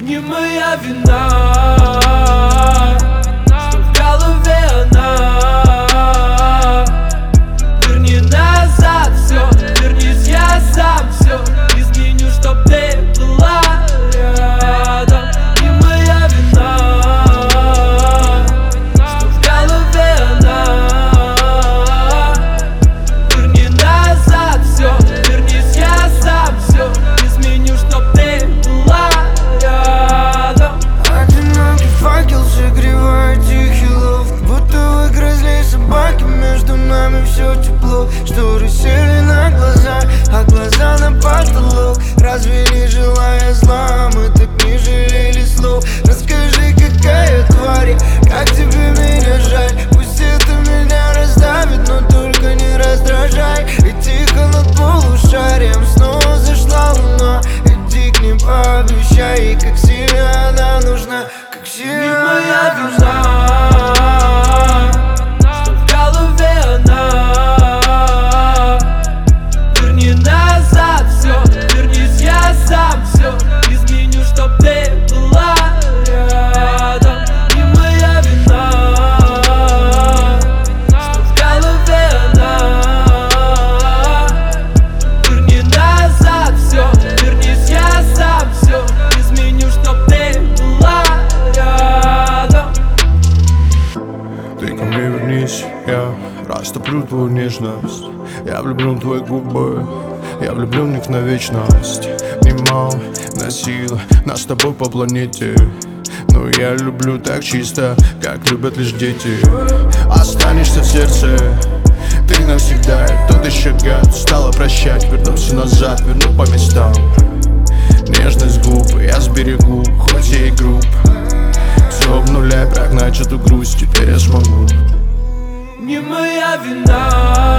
Не моя вина, что в голове она. Верни назад все, вернись, я сам все изменю, чтоб ты была рядом. Не моя вина, что в голове она. Верни назад все, вернись, я сам все изменю, чтоб ты была рядом. Одинокий факел согревает тихий лофт, будто вы грызли собаки, между нами все тепло. Шторы сели на глаза, а глаза на потолок. Разве не желая зла, мы так не жалели слов? Расскажи, какая тварь, как тебе меня жаль. Пусть это меня раздавит, но только не раздражай. И тихо над полушарием снова зашла луна. Иди к ним, пообещай, ей как сильно она нужна, как Не сильно моя она нужна. вина, что в голове она. Верни назад все, вернись, я сам все изменю, чтоб ты была рядом. Не моя вина, что в голове она. Верни назад все, вернись, я сам все изменю, чтоб ты была рядом. Ты ко мне вернись, я растоплю твою нежность. Я влюблен в твои губы, я влюблен в них на вечность. Немало носила нас с тобой по планете, но я люблю так чисто, как любят лишь дети. Останешься в сердце ты навсегда. Тот еще гад стала прощать, вернусь назад, верну по местам. Нежность губ я сберегу, хоть и груб. Все обнуляй, прогнать эту грусть, теперь я смогу. Не моя вина,